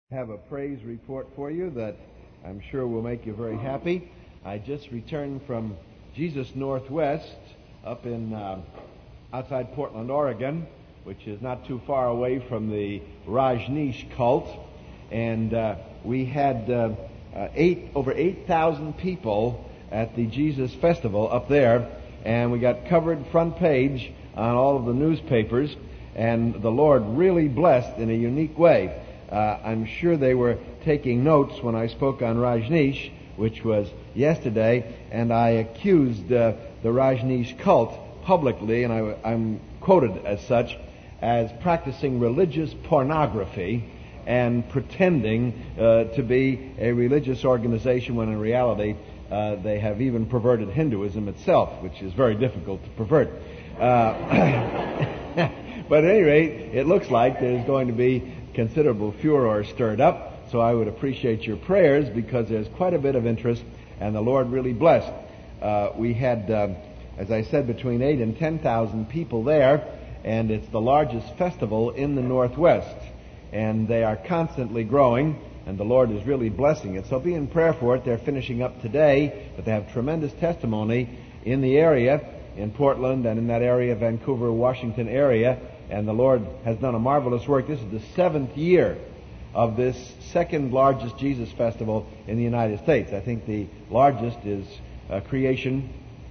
Have a praise report for you that I'm sure will make you very happy. I just returned from Jesus Northwest up in outside Portland, Oregon, which is not too far away from the Rajneesh cult, and we had over 8,000 people at the Jesus Festival up there, and we got covered front page on all of the newspapers, and the Lord really blessed in a unique way. I'm sure they were taking notes when I spoke on Rajneesh, which was yesterday, and I accused the Rajneesh cult publicly, and I'm quoted as such, as practicing religious pornography and pretending to be a religious organization when in reality they have even perverted Hinduism itself, which is very difficult to pervert. But at any rate, it looks like there's going to be considerable furor stirred up, so I would appreciate your prayers because there's quite a bit of interest, and the Lord really blessed. We had, as I said, between 8,000 and 10,000 people there, and it's the largest festival in the Northwest, and they are constantly growing, and the Lord is really blessing it. So be in prayer for it. They're finishing up today, but they have tremendous testimony in the area, in Portland and in that area, Vancouver, Washington area, and the Lord has done a marvelous work. This is the 7th year of this second largest Jesus Festival in the United States. I think the largest is Creation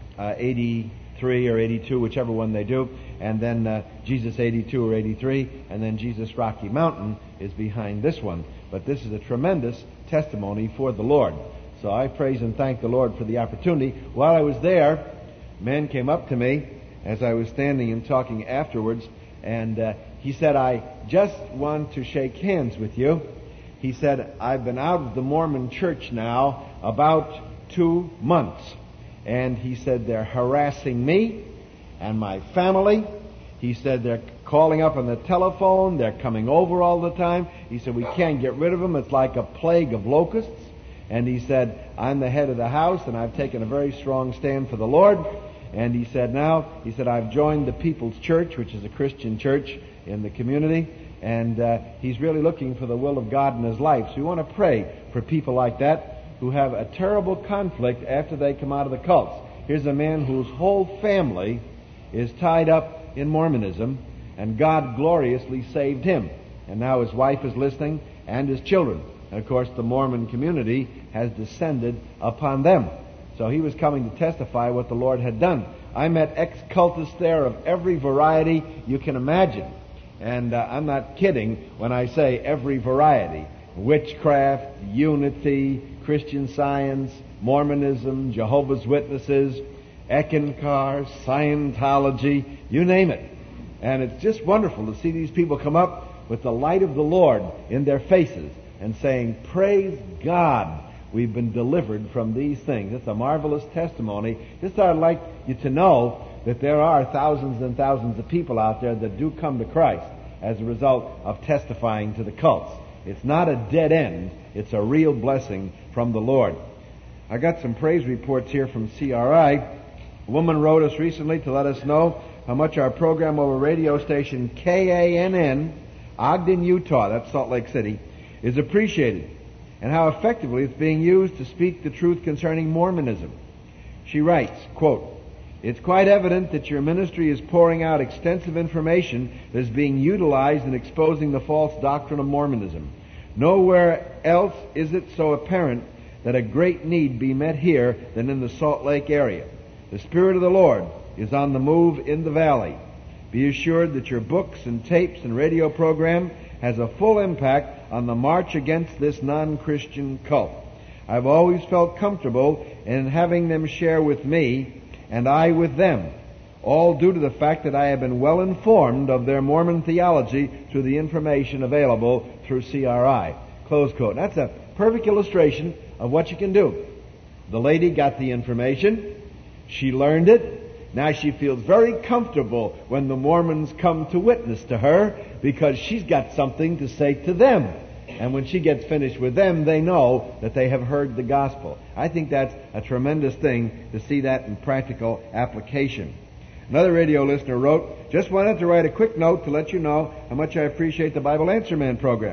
83 or 82, whichever one they do, and then Jesus 82 or 83, and then Jesus Rocky Mountain is behind this one. But this is a tremendous testimony for the Lord. So I praise and thank the Lord for the opportunity. While I was there, men came up to me as I was standing and talking afterwards, and he said, "I just want to shake hands with you." He said, "I've been out of the Mormon church now about 2 months." And he said, "They're harassing me and my family." He said, "They're calling up on the telephone. They're coming over all the time." He said, "We can't get rid of them. It's like a plague of locusts." And he said, "I'm the head of the house, and I've taken a very strong stand for the Lord." And he said, I've joined the People's Church, which is a Christian church in the community, and he's really looking for the will of God in his life. So we want to pray for people like that who have a terrible conflict after they come out of the cults. Here's a man whose whole family is tied up in Mormonism, and God gloriously saved him. And now his wife is listening, and his children. And of course the Mormon community has descended upon them. So he was coming to testify what the Lord had done. I met ex-cultists there of every variety you can imagine. And I'm not kidding when I say every variety. Witchcraft, unity, Christian Science, Mormonism, Jehovah's Witnesses, Eckankar, Scientology, you name it. And it's just wonderful to see these people come up with the light of the Lord in their faces and saying, "Praise God, we've been delivered from these things." It's a marvelous testimony. Just I'd like you to know that there are thousands and thousands of people out there that do come to Christ as a result of testifying to the cults. It's not a dead end. It's a real blessing from the Lord. I got some praise reports here from CRI. A woman wrote us recently to let us know how much our program over radio station KANN, Ogden, Utah, that's Salt Lake City, is appreciated, and how effectively it's being used to speak the truth concerning Mormonism. She writes, quote, "It's quite evident that your ministry is pouring out extensive information that is being utilized in exposing the false doctrine of Mormonism. Nowhere else is it so apparent that a great need be met here than in the Salt Lake area. The Spirit of the Lord is on the move in the valley. Be assured that your books and tapes and radio program has a full impact on the march against this non-Christian cult. I've always felt comfortable in having them share with me and I with them, all due to the fact that I have been well informed of their Mormon theology through the information available through CRI." Close quote. That's a perfect illustration of what you can do. The lady got the information. She learned it. Now she feels very comfortable when the Mormons come to witness to her because she's got something to say to them. And when she gets finished with them, they know that they have heard the gospel. I think that's a tremendous thing to see that in practical application. Another radio listener wrote, "Just wanted to write a quick note to let you know how much I appreciate the Bible Answer Man program.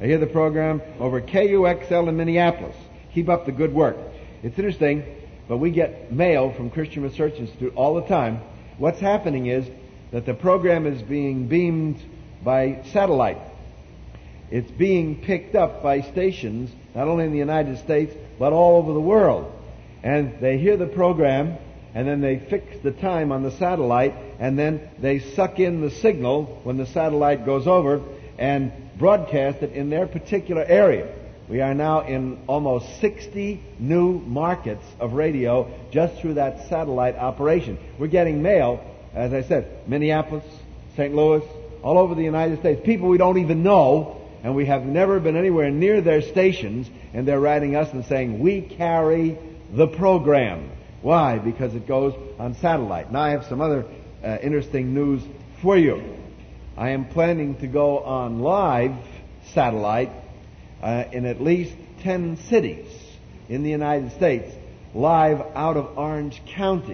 I hear the program over KUXL in Minneapolis. Keep up the good work. It's interesting, but we get mail from Christian Research Institute all the time. What's happening is that the program is being beamed by satellite. It's being picked up by stations, not only in the United States, but all over the world. And they hear the program, and then they fix the time on the satellite, and then they suck in the signal when the satellite goes over and broadcast it in their particular area. We are now in almost 60 new markets of radio just through that satellite operation. We're getting mail, as I said, Minneapolis, St. Louis, all over the United States. People we don't even know, and we have never been anywhere near their stations, and they're writing us and saying, we carry the program. Why? Because it goes on satellite. Now I have some other interesting news for you. I am planning to go on live satellite in at least 10 cities in the United States, live out of Orange County.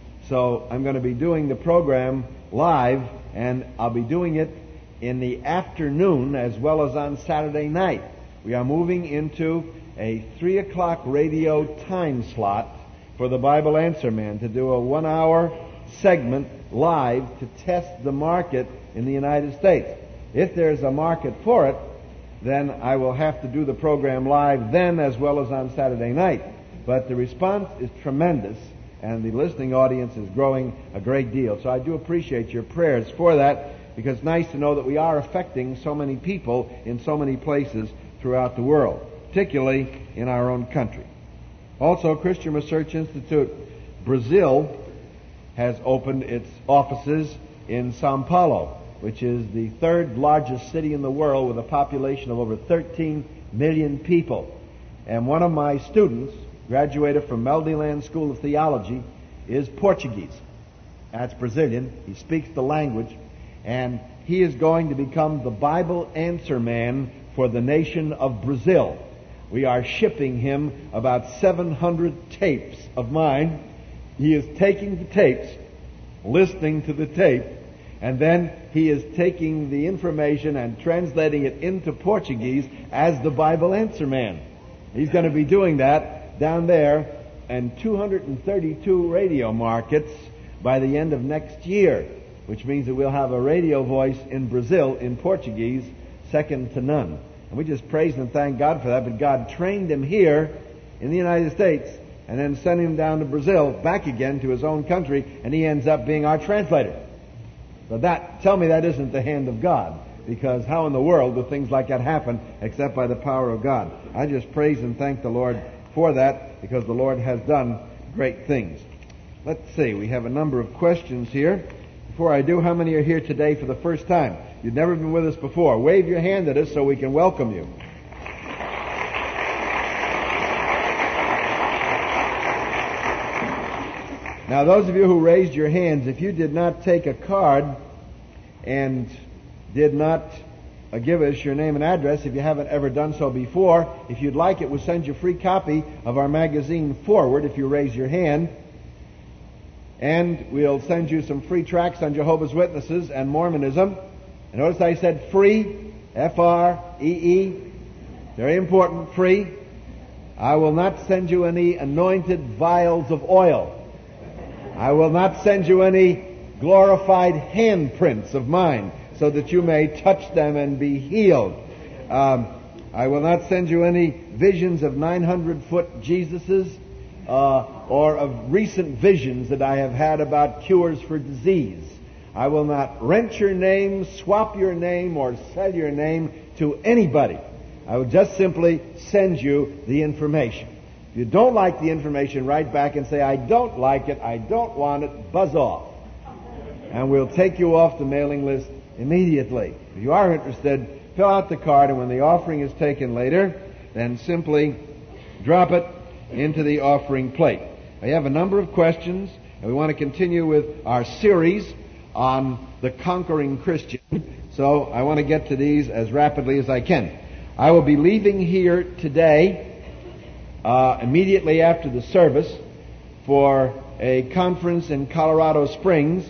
So I'm going to be doing the program live, and I'll be doing it in the afternoon as well as on Saturday night. We are moving into a 3 o'clock radio time slot for the Bible Answer Man to do a 1-hour segment live to test the market in the United States. If there's a market for it, then I will have to do the program live then as well as on Saturday night. But the response is tremendous, and the listening audience is growing a great deal. So I do appreciate your prayers for that, because it's nice to know that we are affecting so many people in so many places throughout the world, particularly in our own country. Also, Christian Research Institute Brazil has opened its offices in Sao Paulo, which is the third largest city in the world with a population of over 13 million people. And one of my students, graduated from Meldyland School of Theology, is Portuguese. That's Brazilian. He speaks the language, and he is going to become the Bible Answer Man for the nation of Brazil. We are shipping him about 700 tapes of mine. He is taking the tapes, listening to the tape, and then he is taking the information and translating it into Portuguese as the Bible Answer Man. He's going to be doing that down there in 232 radio markets by the end of next year, which means that we'll have a radio voice in Brazil in Portuguese second to none. And we just praise and thank God for that. But God trained him here in the United States and then sent him down to Brazil, back again to his own country, and he ends up being our translator. But tell me that isn't the hand of God, because how in the world do things like that happen except by the power of God? I just praise and thank the Lord for that, because the Lord has done great things. Let's see, we have a number of questions here. Before I do, how many are here today for the first time? You've never been with us before. Wave your hand at us so we can welcome you. Now, those of you who raised your hands, if you did not take a card and did not give us your name and address, if you haven't ever done so before, if you'd like it, we'll send you a free copy of our magazine Forward if you raise your hand. And we'll send you some free tracts on Jehovah's Witnesses and Mormonism. And notice I said free, F-R-E-E. Very important, free. I will not send you any anointed vials of oil. I will not send you any glorified handprints of mine so that you may touch them and be healed. I will not send you any visions of 900-foot Jesuses or of recent visions that I have had about cures for disease. I will not rent your name, swap your name, or sell your name to anybody. I will just simply send you the information. If you don't like the information, write back and say, I don't like it, I don't want it, buzz off. And we'll take you off the mailing list immediately. If you are interested, fill out the card, and when the offering is taken later, then simply drop it into the offering plate. I have a number of questions, and we want to continue with our series on the conquering Christian. So I want to get to these as rapidly as I can. I will be leaving here today immediately after the service for a conference in Colorado Springs,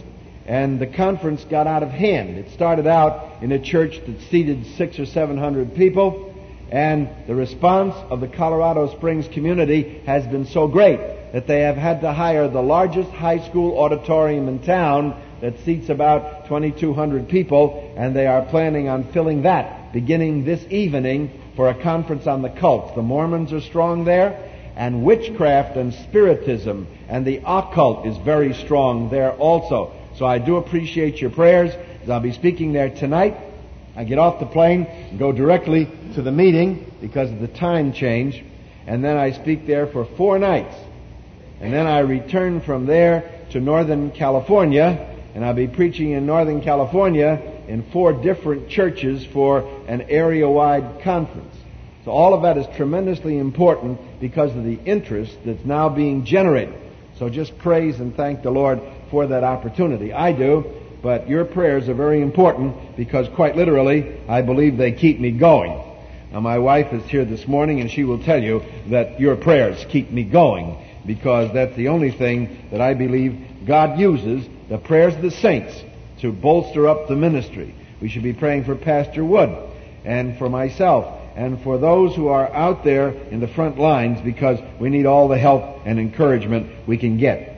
and the conference got out of hand. It started out in a church that seated 600 or 700 people, and the response of the Colorado Springs community has been so great that they have had to hire the largest high school auditorium in town that seats about 2,200 people, and they are planning on filling that beginning this evening for a conference on the cults. The Mormons are strong there, and witchcraft and spiritism and the occult is very strong there also. So I do appreciate your prayers, as I'll be speaking there tonight. I get off the plane and go directly to the meeting because of the time change, and then I speak there for 4 nights. And then I return from there to Northern California, and I'll be preaching in Northern California in 4 different churches for an area-wide conference. So all of that is tremendously important because of the interest that's now being generated. So just praise and thank the Lord for that opportunity. I do, but your prayers are very important because quite literally, I believe they keep me going. Now my wife is here this morning and she will tell you that your prayers keep me going because that's the only thing that I believe God uses, the prayers of the saints, to bolster up the ministry. We should be praying for Pastor Wood and for myself and for those who are out there in the front lines because we need all the help and encouragement we can get.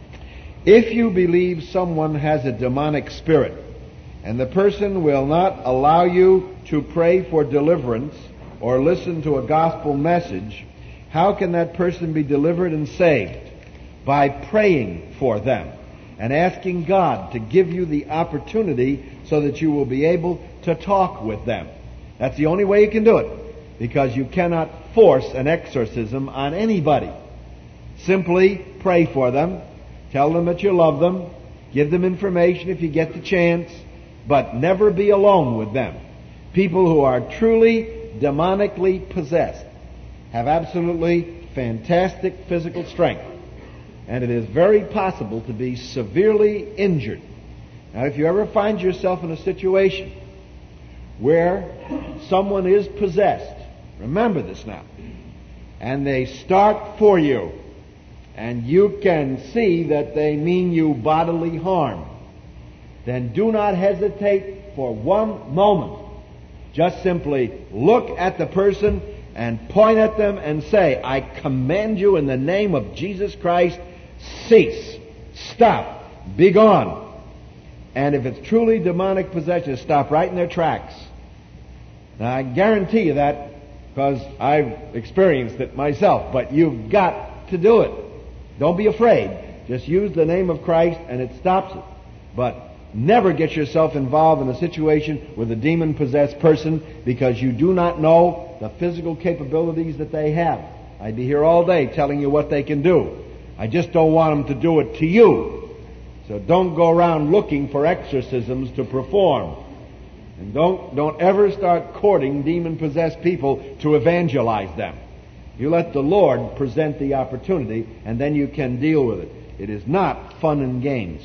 If you believe someone has a demonic spirit and the person will not allow you to pray for deliverance or listen to a gospel message, how can that person be delivered and saved? By praying for them and asking God to give you the opportunity so that you will be able to talk with them. That's the only way you can do it, because you cannot force an exorcism on anybody. Simply pray for them, tell them that you love them, give them information if you get the chance, but never be alone with them. People who are truly demonically possessed have absolutely fantastic physical strength, and it is very possible to be severely injured. Now, if you ever find yourself in a situation where someone is possessed, remember this now, and they start for you, and you can see that they mean you bodily harm, then do not hesitate for one moment. Just simply look at the person and point at them and say, I command you in the name of Jesus Christ, cease, stop, be gone. And if it's truly demonic possession, stop right in their tracks. Now, I guarantee you that because I've experienced it myself, but you've got to do it. Don't be afraid. Just use the name of Christ and it stops it. But never get yourself involved in a situation with a demon-possessed person because you do not know the physical capabilities that they have. I'd be here all day telling you what they can do. I just don't want them to do it to you. So don't go around looking for exorcisms to perform. And don't ever start courting demon-possessed people to evangelize them. You let the Lord present the opportunity, and then you can deal with it. It is not fun and games.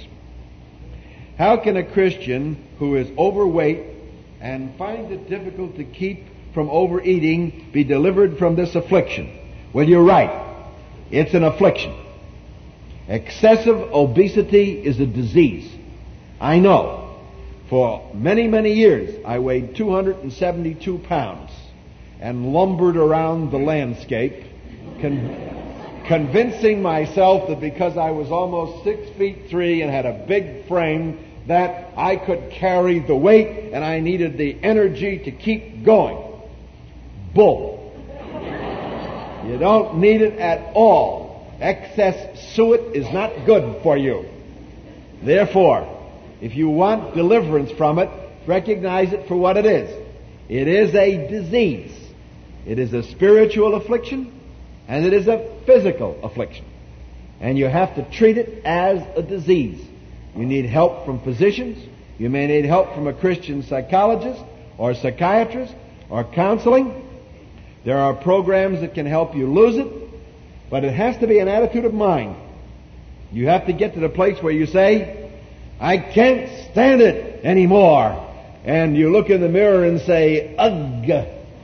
How can a Christian who is overweight and finds it difficult to keep from overeating be delivered from this affliction? Well, you're right. It's an affliction. Excessive obesity is a disease. I know. For many, many years, I weighed 272 pounds and lumbered around the landscape, convincing myself that because I was almost 6'3" and had a big frame, that I could carry the weight and I needed the energy to keep going. Bull. You don't need it at all. Excess suet is not good for you. Therefore, if you want deliverance from it, recognize it for what it is. It is a disease. It is a spiritual affliction, and it is a physical affliction. And you have to treat it as a disease. You need help from physicians. You may need help from a Christian psychologist or psychiatrist or counseling. There are programs that can help you lose it, but it has to be an attitude of mind. You have to get to the place where you say, I can't stand it anymore. And you look in the mirror and say, ugh.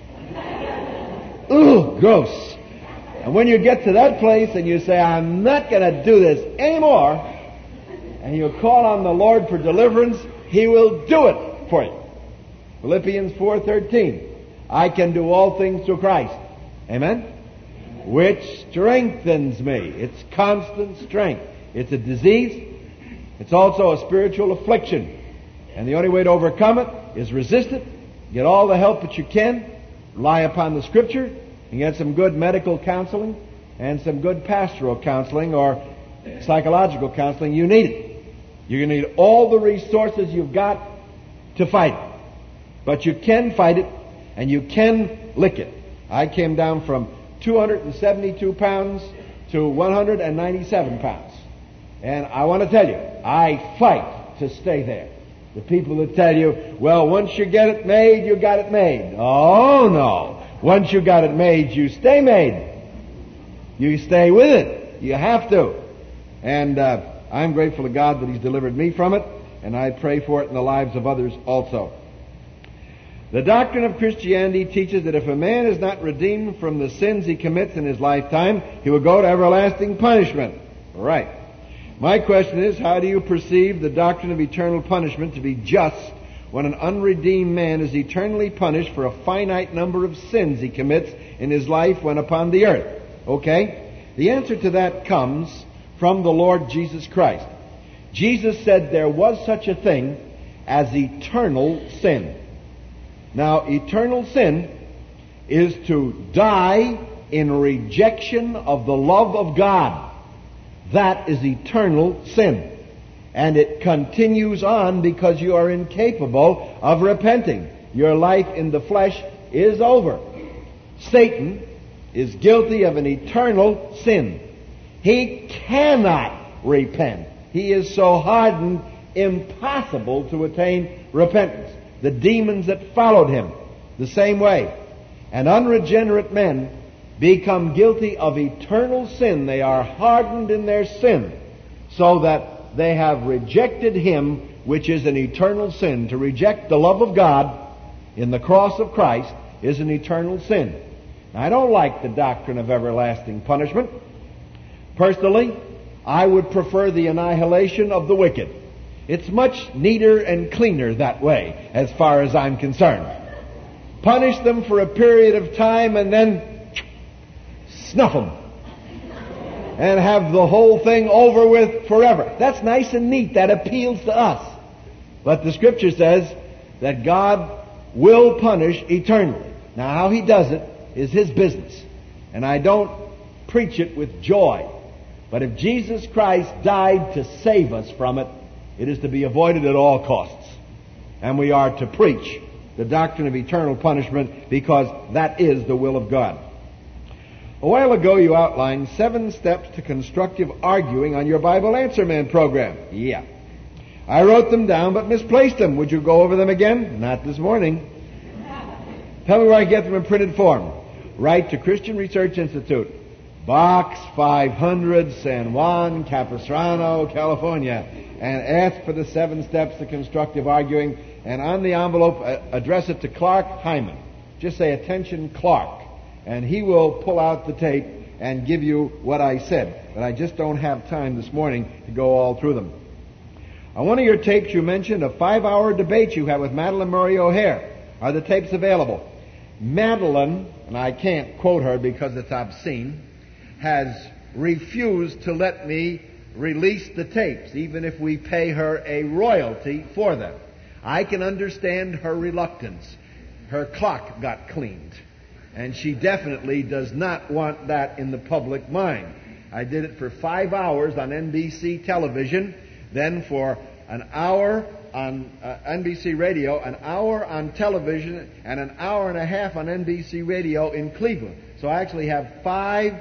Ugh, gross. And when you get to that place and you say, I'm not going to do this anymore, and you'll call on the Lord for deliverance, He will do it for you. Philippians 4:13. I can do all things through Christ. Amen? Which strengthens me. It's constant strength. It's a disease. It's also a spiritual affliction. And the only way to overcome it is resist it. Get all the help that you can. Rely upon the Scripture. And get some good medical counseling and some good pastoral counseling or psychological counseling. You need it. You're going to need all the resources you've got to fight it. But you can fight it and you can lick it. I came down from 272 pounds to 197 pounds. And I want to tell you, I fight to stay there. The people that tell you, well, once you get it made, you got it made. Oh, no. Once you got it made, you stay made. You stay with it. You have to. And I'm grateful to God that He's delivered me from it, and I pray for it in the lives of others also. The doctrine of Christianity teaches that if a man is not redeemed from the sins he commits in his lifetime, he will go to everlasting punishment. Right. My question is, how do you perceive the doctrine of eternal punishment to be just when an unredeemed man is eternally punished for a finite number of sins he commits in his life when upon the earth? Okay? The answer to that comes from the Lord Jesus Christ. Jesus said there was such a thing as eternal sin. Now, eternal sin is to die in rejection of the love of God. That is eternal sin. And it continues on because you are incapable of repenting. Your life in the flesh is over. Satan is guilty of an eternal sin. He cannot repent. He is so hardened, impossible to attain repentance. The demons that followed him, the same way. And unregenerate men become guilty of eternal sin. They are hardened in their sin, so that they have rejected Him, which is an eternal sin. To reject the love of God in the cross of Christ is an eternal sin. Now, I don't like the doctrine of everlasting punishment. Personally, I would prefer the annihilation of the wicked. It's much neater and cleaner that way, as far as I'm concerned. Punish them for a period of time and then snuff them. And have the whole thing over with forever. That's nice and neat. That appeals to us. But the Scripture says that God will punish eternally. Now, how He does it is His business. And I don't preach it with joy. But if Jesus Christ died to save us from it, it is to be avoided at all costs. And we are to preach the doctrine of eternal punishment because that is the will of God. A while ago you outlined 7 steps to constructive arguing on your Bible Answer Man program. Yeah. I wrote them down but misplaced them. Would you go over them again? Not this morning. Tell me where I get them in printed form. Write to Christian Research Institute, Box 500, San Juan Capistrano, California, and ask for the 7 steps to constructive arguing. And on the envelope, address it to Clark Hyman. Just say, "Attention, Clark." And he will pull out the tape and give you what I said. But I just don't have time this morning to go all through them. On one of your tapes you mentioned a 5-hour debate you had with Madalyn Murray O'Hair. Are the tapes available? Madalyn, and I can't quote her because it's obscene, has refused to let me release the tapes, even if we pay her a royalty for them. I can understand her reluctance. Her clock got cleaned. And she definitely does not want that in the public mind. I did it for 5 hours on NBC television, then for an hour on NBC radio, an hour on television, and an hour and a half on NBC radio in Cleveland. So I actually have 5,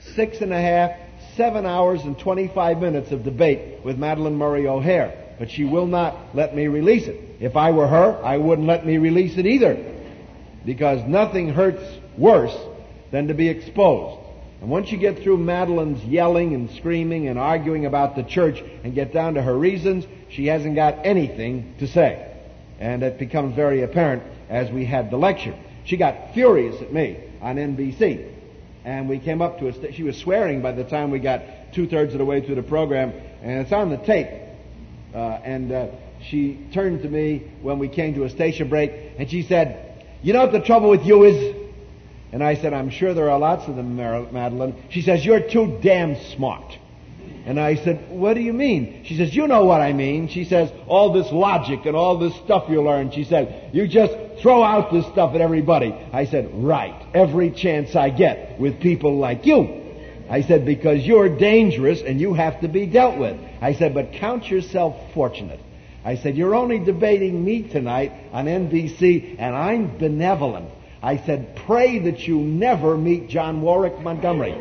6.5, 7 hours and 25 minutes of debate with Madalyn Murray O'Hair. But she will not let me release it. If I were her, I wouldn't let me release it either. Because nothing hurts worse than to be exposed. And once you get through Madalyn's yelling and screaming and arguing about the church and get down to her reasons, she hasn't got anything to say. And it becomes very apparent as we had the lecture. She got furious at me on NBC. And we came up to she was swearing by the time we got 2/3 of the way through the program. And it's on the tape. She turned to me when we came to a station break, and she said, "You know what the trouble with you is?" And I said, "I'm sure there are lots of them, Madeline." She says, "You're too damn smart." And I said, "What do you mean?" She says, "You know what I mean." She says, "All this logic and all this stuff you learn." She said, "You just throw out this stuff at everybody." I said, "Right. Every chance I get with people like you." I said, "Because you're dangerous and you have to be dealt with." I said, "But count yourself fortunate." I said, "You're only debating me tonight on NBC, and I'm benevolent." I said, "Pray that you never meet John Warwick Montgomery."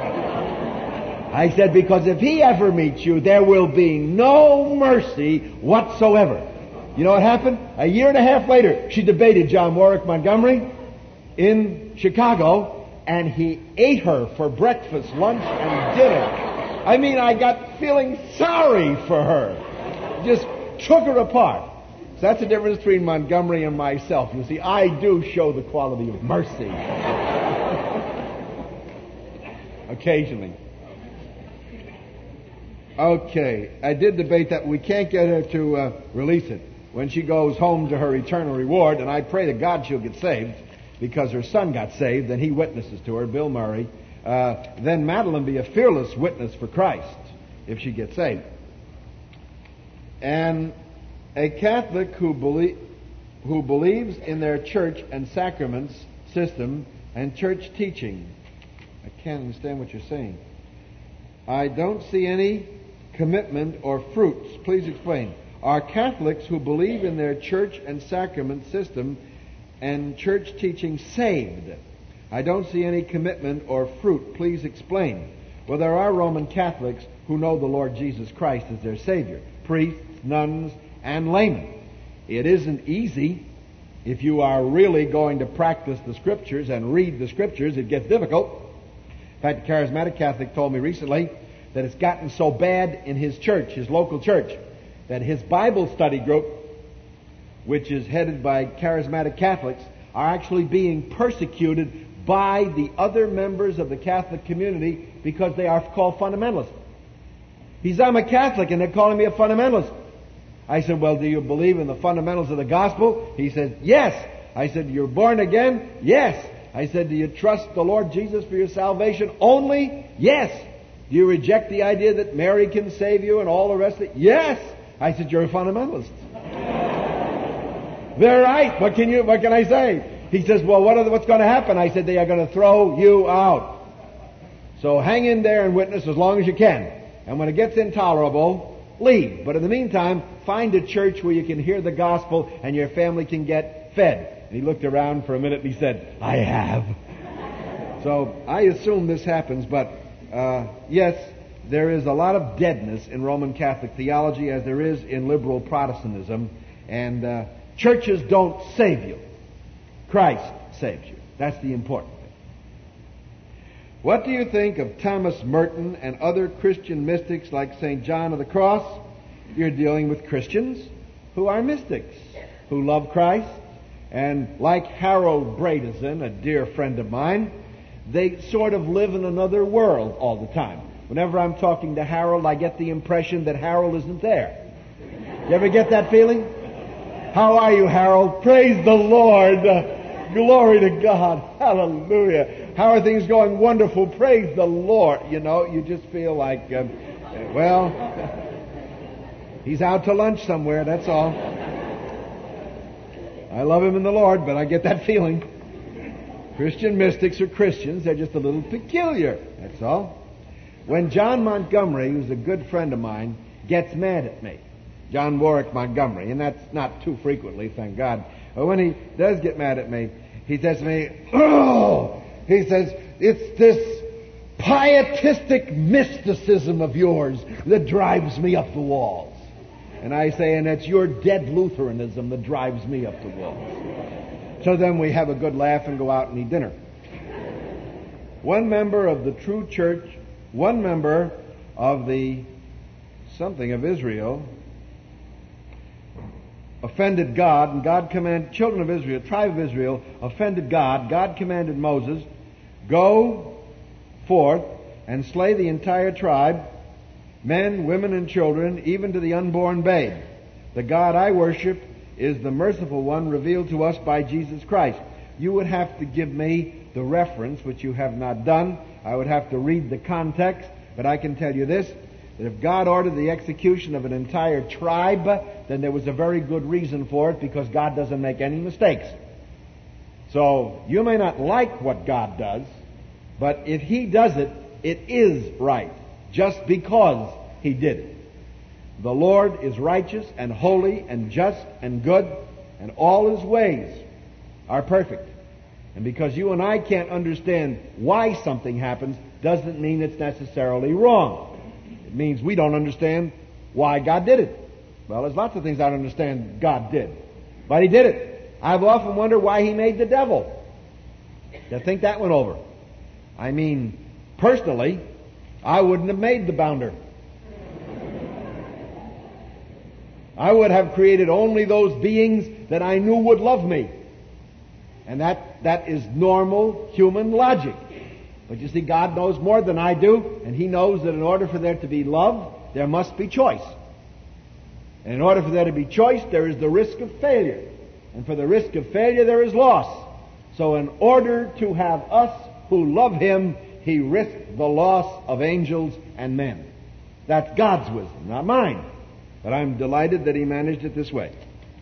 I said, "Because if he ever meets you, there will be no mercy whatsoever." You know what happened? A year and a half later, she debated John Warwick Montgomery in Chicago, and he ate her for breakfast, lunch, and dinner. I mean, I got feeling sorry for her. Just took her apart. So that's the difference between Montgomery and myself. You see, I do show the quality of mercy. Occasionally. Okay, I did debate that. We can't get her to release it when she goes home to her eternal reward, and I pray to God she'll get saved, because her son got saved, and he witnesses to her, Bill Murray. Then Madeline be a fearless witness for Christ if she gets saved. And a Catholic who believes in their church and sacraments system and church teaching. I can't understand what you're saying. I don't see any commitment or fruits. Please explain. Are Catholics who believe in their church and sacrament system and church teaching saved? I don't see any commitment or fruit. Please explain. Well, there are Roman Catholics who know the Lord Jesus Christ as their Savior. Priests, nuns, and laymen. It isn't easy. If you are really going to practice the Scriptures and read the Scriptures, it gets difficult. In fact, a charismatic Catholic told me recently that it's gotten so bad in his church, his local church, that his Bible study group, which is headed by charismatic Catholics, are actually being persecuted by the other members of the Catholic community because they are called fundamentalists. He says, "I'm a Catholic and they're calling me a fundamentalist." I said, "Well, do you believe in the fundamentals of the gospel?" He said, "Yes." I said, "You're born again?" "Yes." I said, "Do you trust the Lord Jesus for your salvation only?" "Yes." "Do you reject the idea that Mary can save you and all the rest of it?" "Yes." I said, "You're a fundamentalist." "They're right. What can I say?" He says, "Well, what's going to happen?" I said, "They are going to throw you out. So hang in there and witness as long as you can. And when it gets intolerable, leave. But in the meantime, find a church where you can hear the gospel and your family can get fed." And he looked around for a minute and he said, "I have." So I assume this happens, but yes, there is a lot of deadness in Roman Catholic theology as there is in liberal Protestantism. And churches don't save you. Christ saves you. That's the important thing. What do you think of Thomas Merton and other Christian mystics like St. John of the Cross? You're dealing with Christians who are mystics, who love Christ. And like Harold Bredesen, a dear friend of mine, they sort of live in another world all the time. Whenever I'm talking to Harold, I get the impression that Harold isn't there. You ever get that feeling? "How are you, Harold?" "Praise the Lord. Glory to God. Hallelujah. How are things going?" "Wonderful. Praise the Lord." You know, you just feel like, well, he's out to lunch somewhere, that's all. I love him in the Lord, but I get that feeling. Christian mystics are Christians. They're just a little peculiar, that's all. When John Montgomery, who's a good friend of mine, gets mad at me, John Warwick Montgomery, and that's not too frequently, thank God, but when he does get mad at me, he says to me, "Oh," he says, "it's this pietistic mysticism of yours that drives me up the walls." And I say, "And it's your dead Lutheranism that drives me up the walls." So then we have a good laugh and go out and eat dinner. One member of the true church, one member of the something of Israel, offended God, and God commanded, children of Israel, tribe of Israel, offended God. God commanded Moses, "Go forth and slay the entire tribe men, women, and children, even to the unborn babe. The God I worship is the merciful one revealed to us by Jesus Christ. You would have to give me the reference, which you have not done. I would have to read the context, but I can tell you this, that if God ordered the execution of an entire tribe, then there was a very good reason for it, because God doesn't make any mistakes. So, you may not like what God does, but if He does it, it is right, just because He did it. The Lord is righteous and holy and just and good, and all His ways are perfect. And because you and I can't understand why something happens, doesn't mean it's necessarily wrong. It means we don't understand why God did it. Well, there's lots of things I don't understand God did, but He did it. I've often wondered why He made the devil. To think that one over. I mean, personally, I wouldn't have made the bounder. I would have created only those beings that I knew would love me. And that is normal human logic. But you see, God knows more than I do, and He knows that in order for there to be love, there must be choice. And in order for there to be choice, there is the risk of failure. And for the risk of failure, there is loss. So in order to have us who love Him, He risked the loss of angels and men. That's God's wisdom, not mine. But I'm delighted that He managed it this way.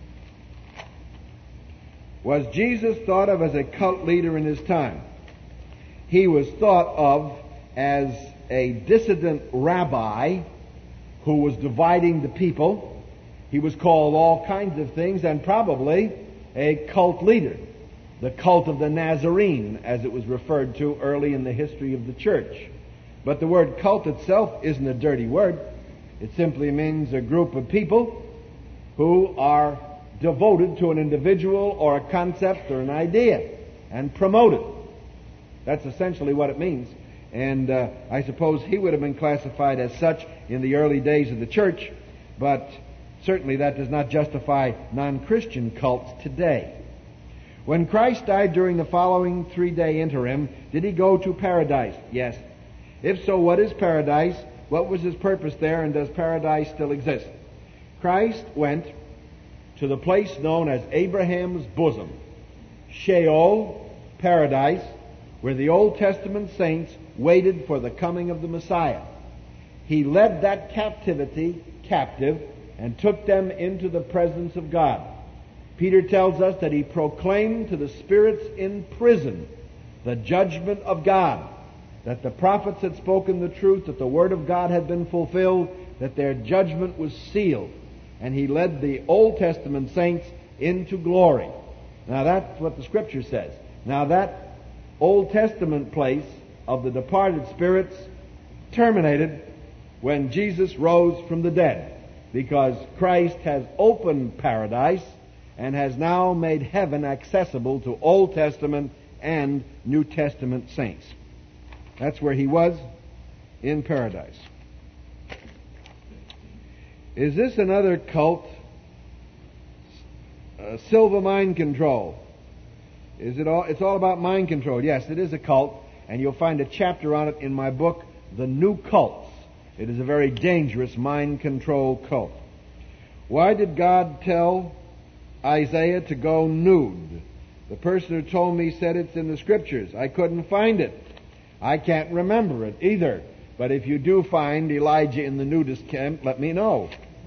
Was Jesus thought of as a cult leader in His time? He was thought of as a dissident rabbi who was dividing the people. He was called all kinds of things, and probably a cult leader. The cult of the Nazarene, as it was referred to early in the history of the church. But the word cult itself isn't a dirty word. It simply means a group of people who are devoted to an individual or a concept or an idea and promote it. That's essentially what it means. And I suppose he would have been classified as such in the early days of the church, but certainly that does not justify non-Christian cults today. When Christ died during the following 3-day interim, did He go to paradise? Yes. If so, what is paradise? What was His purpose there, and does paradise still exist? Christ went to the place known as Abraham's bosom, Sheol, paradise, where the Old Testament saints waited for the coming of the Messiah. He led that captivity captive and took them into the presence of God. Peter tells us that He proclaimed to the spirits in prison the judgment of God, that the prophets had spoken the truth, that the Word of God had been fulfilled, that their judgment was sealed. And He led the Old Testament saints into glory. Now that's what the Scripture says. Now that Old Testament place of the departed spirits terminated when Jesus rose from the dead, because Christ has opened paradise and has now made heaven accessible to Old Testament and New Testament saints. That's where He was, in paradise. Is this another cult? Silva mind control. It's all about mind control. Yes, it is a cult, and you'll find a chapter on it in my book, The New Cults. It is a very dangerous mind control cult. Why did God tell Isaiah to go nude? The person who told me said it's in the Scriptures. I couldn't find it. I can't remember it either. But if you do find Elijah in the nudist camp, let me know.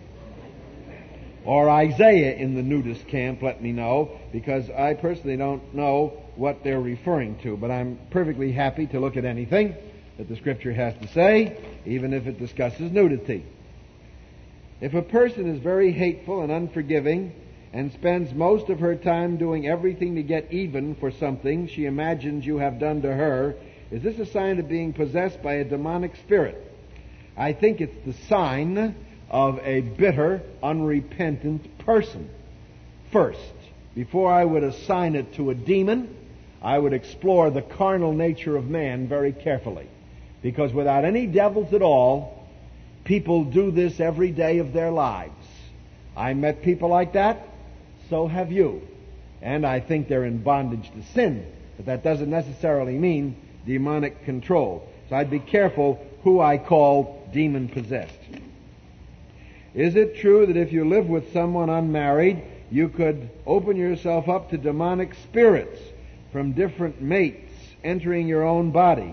Or Isaiah in the nudist camp, let me know, because I personally don't know what they're referring to. But I'm perfectly happy to look at anything that the Scripture has to say, even if it discusses nudity. If a person is very hateful and unforgiving and spends most of her time doing everything to get even for something she imagines you have done to her, is this a sign of being possessed by a demonic spirit? I think it's the sign of a bitter, unrepentant person. First, before I would assign it to a demon, I would explore the carnal nature of man very carefully. Because without any devils at all, people do this every day of their lives. I met people like that, so have you. And I think they're in bondage to sin. But that doesn't necessarily mean demonic control. So I'd be careful who I call demon-possessed. Is it true that if you live with someone unmarried, you could open yourself up to demonic spirits from different mates entering your own body?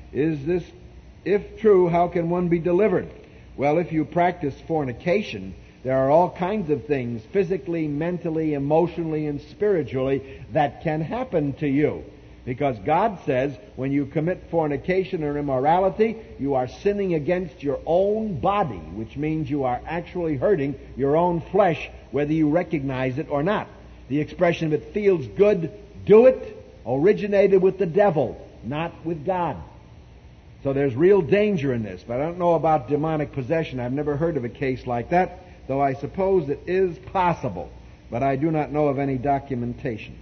If true, how can one be delivered? Well, if you practice fornication, there are all kinds of things, physically, mentally, emotionally, and spiritually, that can happen to you. Because God says when you commit fornication or immorality, you are sinning against your own body, which means you are actually hurting your own flesh, whether you recognize it or not. The expression, if it feels good, do it, originated with the devil, not with God. So there's real danger in this. But I don't know about demonic possession. I've never heard of a case like that, though I suppose it is possible. But I do not know of any documentation.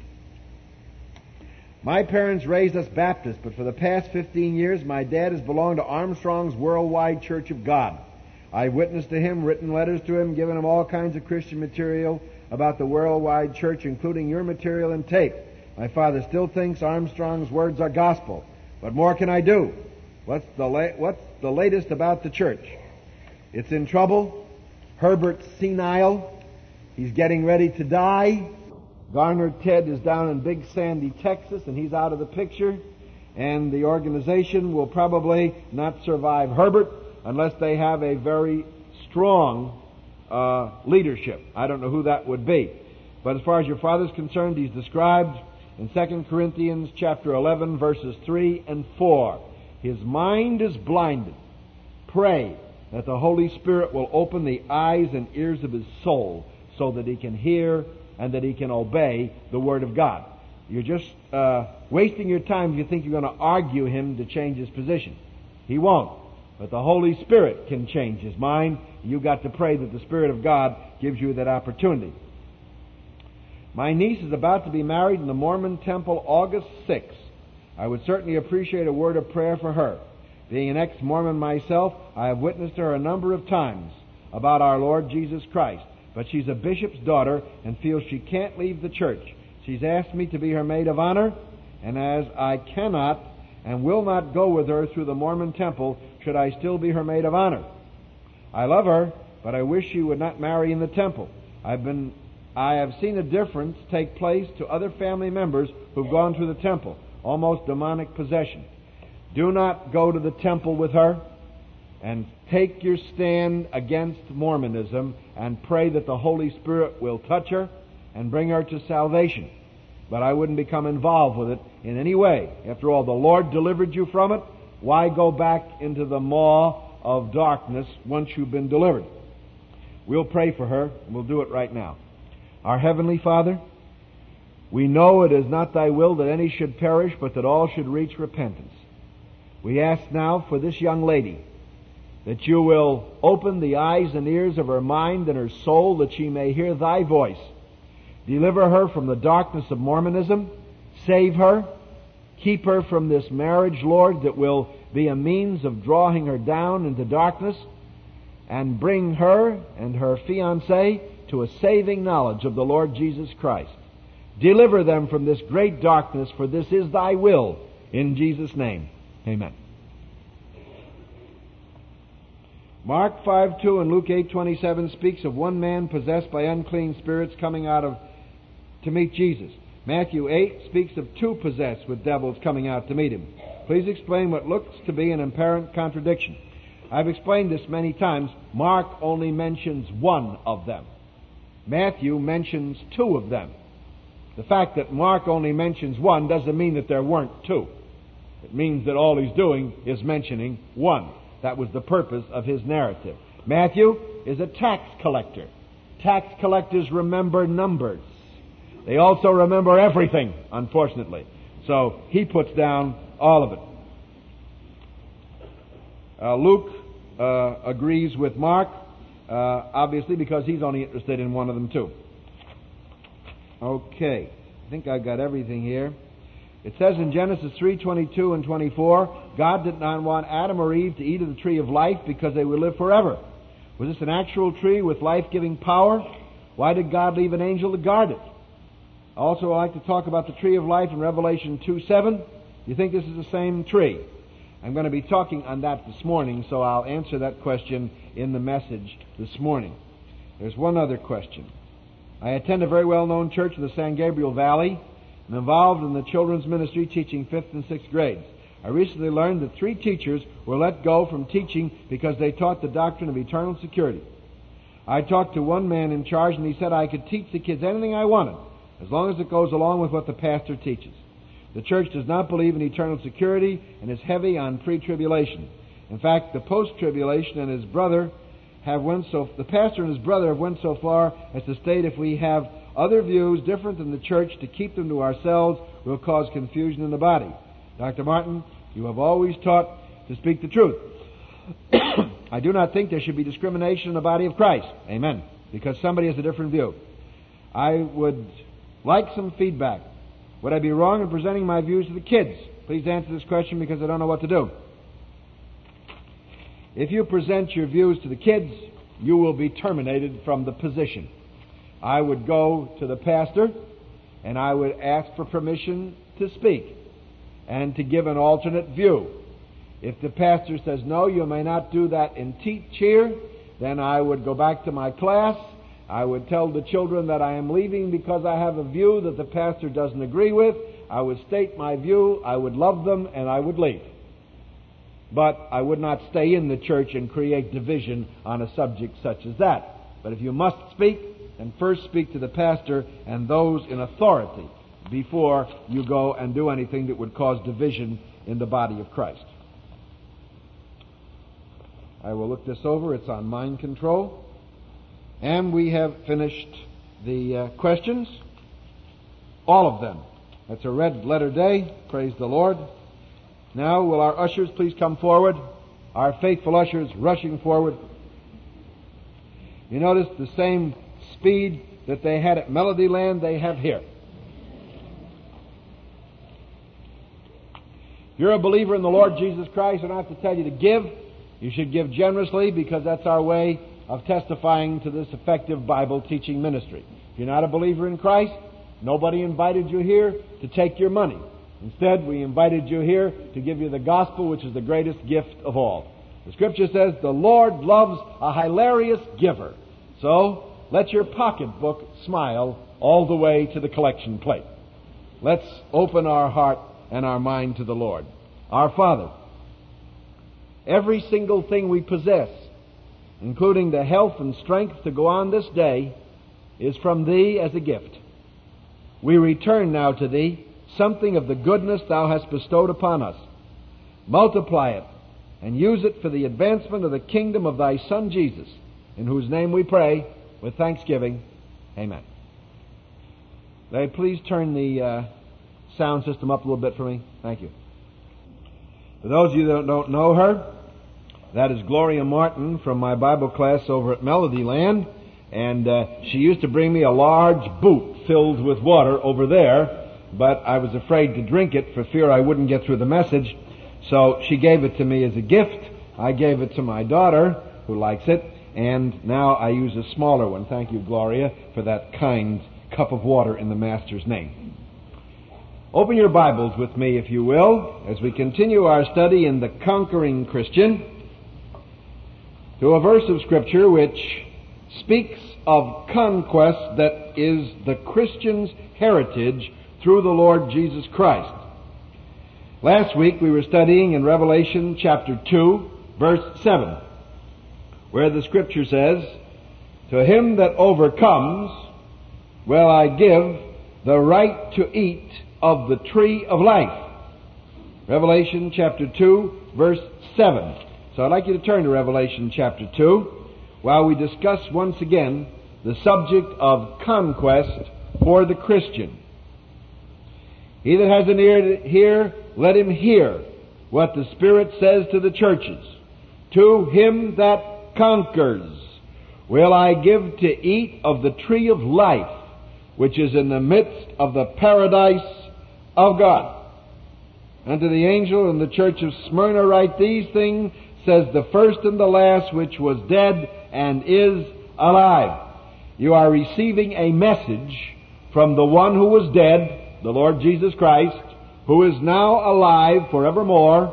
My parents raised us Baptists, but for the past 15 years, my dad has belonged to Armstrong's Worldwide Church of God. I've witnessed to him, written letters to him, given him all kinds of Christian material about the Worldwide Church, including your material and tape. My father still thinks Armstrong's words are gospel. What more can I do? What's the latest about the church? It's in trouble. Herbert's senile. He's getting ready to die. Garner Ted is down in Big Sandy, Texas, and he's out of the picture. And the organization will probably not survive Herbert unless they have a very strong leadership. I don't know who that would be. But as far as your father's concerned, he's described in 2 Corinthians chapter 11, verses 3 and 4. His mind is blinded. Pray that the Holy Spirit will open the eyes and ears of his soul so that he can hear and that he can obey the Word of God. You're just wasting your time if you think you're going to argue him to change his position. He won't. But the Holy Spirit can change his mind. You've got to pray that the Spirit of God gives you that opportunity. My niece is about to be married in the Mormon Temple August 6th. I would certainly appreciate a word of prayer for her. Being an ex-Mormon myself, I have witnessed to her a number of times about our Lord Jesus Christ. But she's a bishop's daughter and feels she can't leave the church. She's asked me to be her maid of honor, and as I cannot and will not go with her through the Mormon temple, should I still be her maid of honor? I love her, but I wish she would not marry in the temple. I have seen a difference take place to other family members who've gone through the temple, almost demonic possession. Do not go to the temple with her, and take your stand against Mormonism and pray that the Holy Spirit will touch her and bring her to salvation. But I wouldn't become involved with it in any way. After all, the Lord delivered you from it. Why go back into the maw of darkness once you've been delivered? We'll pray for her, and we'll do it right now. Our Heavenly Father, we know it is not thy will that any should perish, but that all should reach repentance. We ask now for this young lady, that you will open the eyes and ears of her mind and her soul that she may hear thy voice. Deliver her from the darkness of Mormonism. Save her. Keep her from this marriage, Lord, that will be a means of drawing her down into darkness, and bring her and her fiancé to a saving knowledge of the Lord Jesus Christ. Deliver them from this great darkness, for this is thy will. In Jesus' name, amen. Mark 5:2 and Luke 8:27 speaks of one man possessed by unclean spirits coming out to meet Jesus. Matthew 8 speaks of two possessed with devils coming out to meet him. Please explain what looks to be an apparent contradiction. I've explained this many times. Mark only mentions one of them. Matthew mentions two of them. The fact that Mark only mentions one doesn't mean that there weren't two. It means that all he's doing is mentioning one. That was the purpose of his narrative. Matthew is a tax collector. Tax collectors remember numbers. They also remember everything, unfortunately. So he puts down all of it. Luke agrees with Mark, obviously, because he's only interested in one of them too. Okay, I think I've got everything here. It says in Genesis 3:22 and 24, God did not want Adam or Eve to eat of the tree of life because they would live forever. Was this an actual tree with life-giving power? Why did God leave an angel to guard it? Also, I like to talk about the tree of life in Revelation 2:7. You think this is the same tree? I'm going to be talking on that this morning, so I'll answer that question in the message this morning. There's one other question. I attend a very well-known church in the San Gabriel Valley and involved in the children's ministry teaching 5th and 6th grades. I recently learned that 3 teachers were let go from teaching because they taught the doctrine of eternal security. I talked to one man in charge, and he said I could teach the kids anything I wanted, as long as it goes along with what the pastor teaches. The church does not believe in eternal security and is heavy on pre-tribulation. In fact, the post-tribulation and his brother the pastor and his brother have went so far as to state if we have other views different than the church to keep them to ourselves, will cause confusion in the body. Dr. Martin, you have always taught to speak the truth. I do not think there should be discrimination in the body of Christ. Amen. Because somebody has a different view. I would like some feedback. Would I be wrong in presenting my views to the kids? Please answer this question because I don't know what to do. If you present your views to the kids, you will be terminated from the position. I would go to the pastor and I would ask for permission to speak and to give an alternate view. If the pastor says, no, you may not do that and teach here, then I would go back to my class. I would tell the children that I am leaving because I have a view that the pastor doesn't agree with. I would state my view, I would love them, and I would leave. But I would not stay in the church and create division on a subject such as that. But if you must speak, then first speak to the pastor and those in authority before you go and do anything that would cause division in the body of Christ. I will look this over. It's on mind control. And we have finished the questions. All of them. It's a red letter day. Praise the Lord. Now, will our ushers please come forward? Our faithful ushers rushing forward. You notice the same speed that they had at Melody Land, they have here. If you're a believer in the Lord Jesus Christ, I don't have to tell you to give. You should give generously because that's our way of testifying to this effective Bible teaching ministry. If you're not a believer in Christ, nobody invited you here to take your money. Instead, we invited you here to give you the gospel, which is the greatest gift of all. The Scripture says the Lord loves a hilarious giver. So, let your pocketbook smile all the way to the collection plate. Let's open our heart and our mind to the Lord. Our Father, every single thing we possess, including the health and strength to go on this day, is from Thee as a gift. We return now to Thee something of the goodness Thou hast bestowed upon us. Multiply it and use it for the advancement of the kingdom of Thy Son Jesus, in whose name we pray with thanksgiving. Amen. May I please turn the sound system up a little bit for me? Thank you. For those of you that don't know her, that is Gloria Martin from my Bible class over at Melody Land. And she used to bring me a large boot filled with water over there, but I was afraid to drink it for fear I wouldn't get through the message. So she gave it to me as a gift. I gave it to my daughter, who likes it, and now I use a smaller one. Thank you, Gloria, for that kind cup of water in the Master's name. Open your Bibles with me, if you will, as we continue our study in the Conquering Christian, to a verse of Scripture which speaks of conquest that is the Christian's heritage through the Lord Jesus Christ. Last week we were studying in Revelation chapter 2, verse 7, where the Scripture says, "To him that overcomes will I give the right to eat of the tree of life." Revelation chapter 2, verse 7. So I'd like you to turn to Revelation chapter 2 while we discuss once again the subject of conquest for the Christian. He that has an ear to hear, let him hear what the Spirit says to the churches. To him that conquers will I give to eat of the tree of life, which is in the midst of the paradise of God. Unto the angel in the church of Smyrna write these things, says the first and the last, which was dead and is alive. You are receiving a message from the one who was dead, the Lord Jesus Christ, who is now alive forevermore,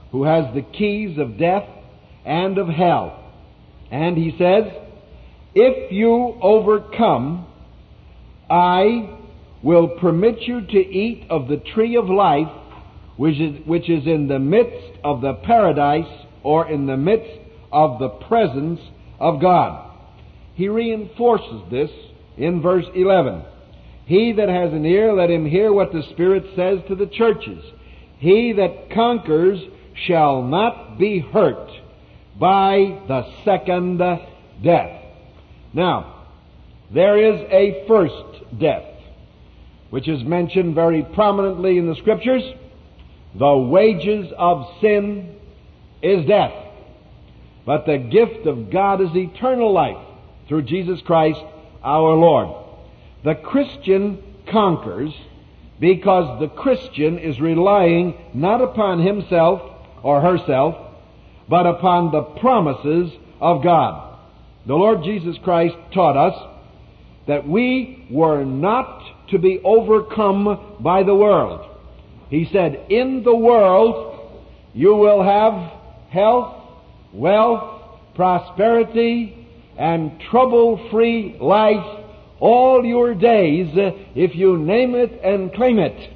who has the keys of death and of hell. And he says, if you overcome, I will permit you to eat of the tree of life, which is in the midst of the paradise, or in the midst of the presence of God. He reinforces this in verse 11. He that has an ear, let him hear what the Spirit says to the churches. He that conquers shall not be hurt by the second death. Now, there is a first death, which is mentioned very prominently in the Scriptures. The wages of sin is death, but the gift of God is eternal life through Jesus Christ our Lord. The Christian conquers because the Christian is relying not upon himself or herself, but upon the promises of God. The Lord Jesus Christ taught us that we were not to be overcome by the world. He said, in the world you will have health, wealth, prosperity, and trouble-free life all your days if you name it and claim it.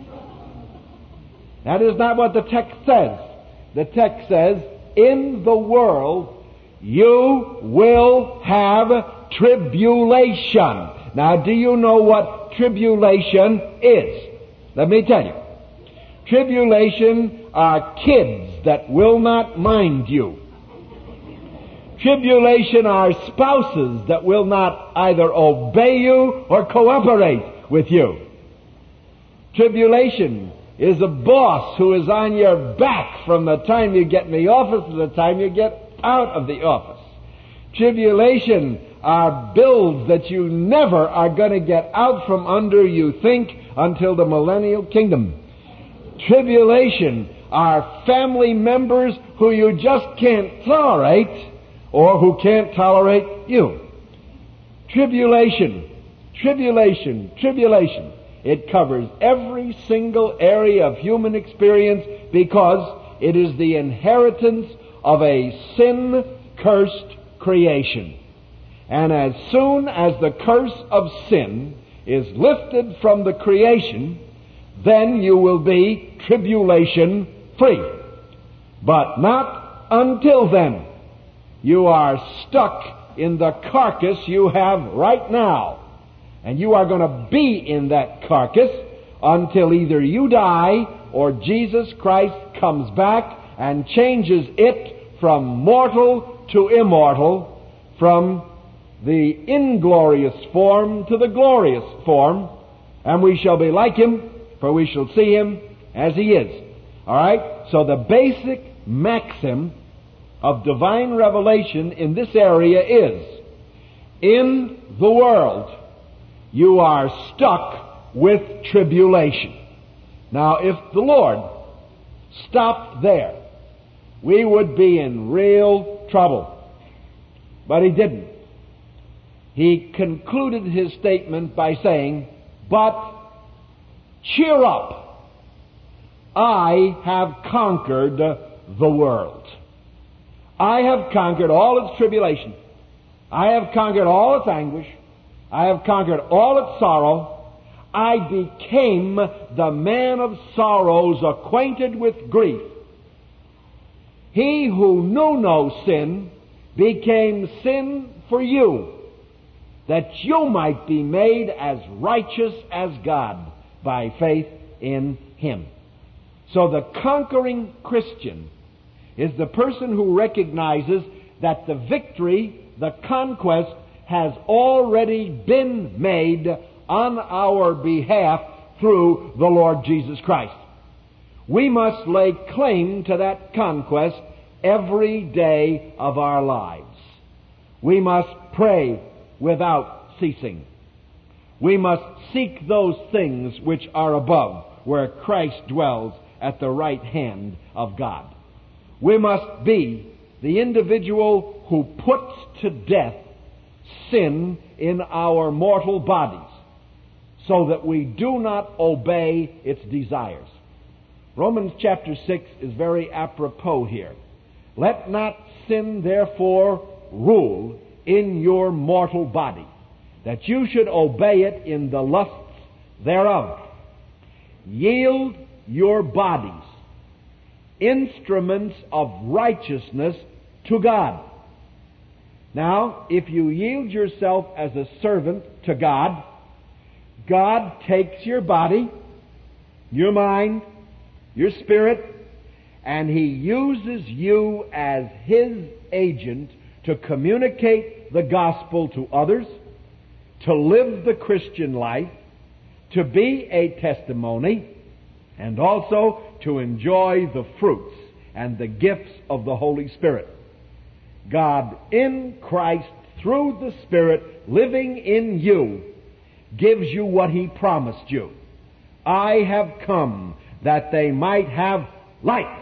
That is not what the text says. The text says, in the world you will have tribulation. Now, do you know what tribulation is? Let me tell you. Tribulation are kids that will not mind you. Tribulation are spouses that will not either obey you or cooperate with you. Tribulation is a boss who is on your back from the time you get in the office to the time you get out of the office. Tribulation are bills that you never are going to get out from under, you think, until the millennial kingdom. Tribulation are family members who you just can't tolerate, or who can't tolerate you. Tribulation. It covers every single area of human experience because it is the inheritance of a sin-cursed creation. And as soon as the curse of sin is lifted from the creation, then you will be tribulation-free. But not until then. You are stuck in the carcass you have right now. And you are going to be in that carcass until either you die or Jesus Christ comes back and changes it from mortal to immortal, from the inglorious form to the glorious form, and we shall be like Him, for we shall see Him as He is. All right? So the basic maxim of divine revelation in this area is, in the world you are stuck with tribulation. Now, if the Lord stopped there, we would be in real trouble. But He didn't. He concluded His statement by saying, but cheer up, I have conquered the world. I have conquered all its tribulation. I have conquered all its anguish. I have conquered all its sorrow. I became the man of sorrows, acquainted with grief. He who knew no sin became sin for you, that you might be made as righteous as God by faith in Him. So the conquering Christian is the person who recognizes that the victory, the conquest, has already been made on our behalf through the Lord Jesus Christ. We must lay claim to that conquest every day of our lives. We must pray without ceasing. We must seek those things which are above, where Christ dwells at the right hand of God. We must be the individual who puts to death sin in our mortal bodies so that we do not obey its desires. Romans chapter 6 is very apropos here. Let not sin therefore rule in your mortal body, that you should obey it in the lusts thereof. Yield your bodies, instruments of righteousness to God. Now, if you yield yourself as a servant to God, God takes your body, your mind, your spirit, and He uses you as His agent to communicate the gospel to others, to live the Christian life, to be a testimony, and also to enjoy the fruits and the gifts of the Holy Spirit. God in Christ, through the Spirit living in you, gives you what He promised you. I have come that they might have life,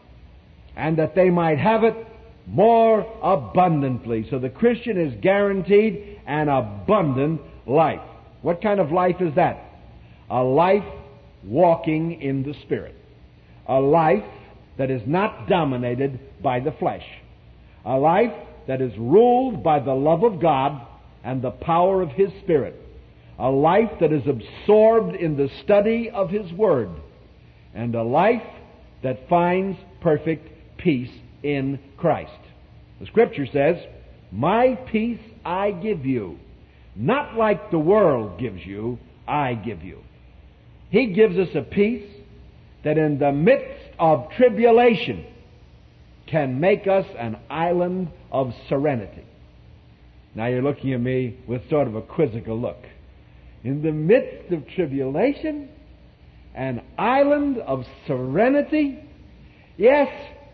and that they might have it more abundantly. So the Christian is guaranteed an abundant life. What kind of life is that? A life walking in the Spirit. A life that is not dominated by the flesh. A life that is ruled by the love of God and the power of His Spirit. A life that is absorbed in the study of His Word. And a life that finds perfect peace in Christ. The Scripture says, "My peace I give you, not like the world gives you, I give you." He gives us a peace that in the midst of tribulation can make us an island of serenity. Now you're looking at me with sort of a quizzical look. In the midst of tribulation, an island of serenity? Yes,